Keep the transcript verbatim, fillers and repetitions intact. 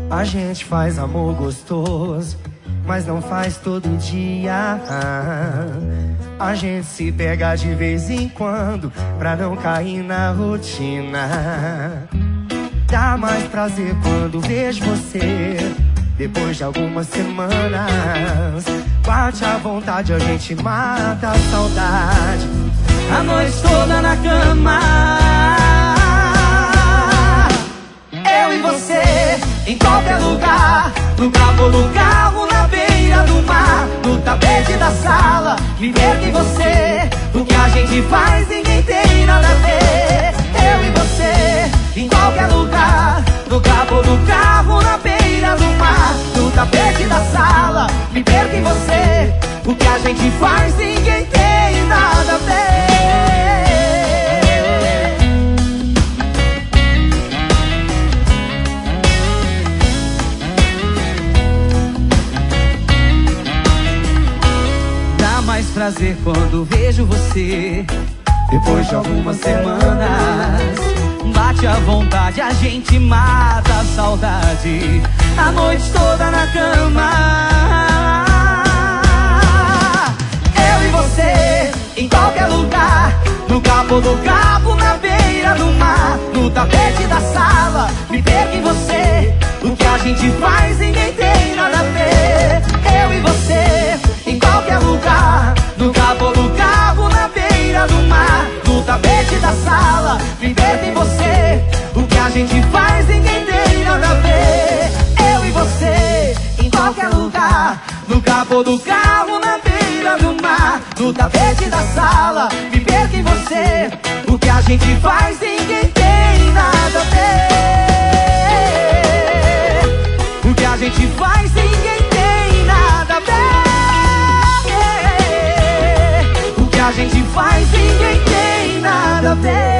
A gente faz amor gostoso, mas não faz todo dia. A gente se pega de vez em quando pra não cair na rotina. Dá mais prazer quando vejo você depois de algumas semanas. Bate à vontade, a gente mata a saudade a noite toda na cama. Eu e você em qualquer lugar, no capô do carro, na beira do mar, no tapete da sala. Me perca em você, o que a gente faz ninguém tem nada a ver. Eu e você em qualquer lugar, no capô do carro, na beira do mar, no tapete da sala. Me perca em você, o que a gente faz ninguém tem nada a ver. Dá mais prazer quando vejo você depois de algumas semanas. Bate à vontade, a gente mata a saudade a noite toda na cama. Eu e você em qualquer lugar, no capô do carro, na beira do mar, no tapete da sala. Me perca em você, o que a gente faz ninguém tem nada a ver. Eu e você em qualquer lugar, no capô do carro, na beira do mar, no tapete da sala. Me perca em você, o que a gente faz ninguém tem nada a ver. Eu e você em qualquer lugar, no capô do carro, na beira do mar, no tapete da sala. Me perca em você, o que a gente faz ninguém tem nada a ver. O que a gente faz ninguém tem nada a ver. O que a gente faz ninguém tem nada a ver.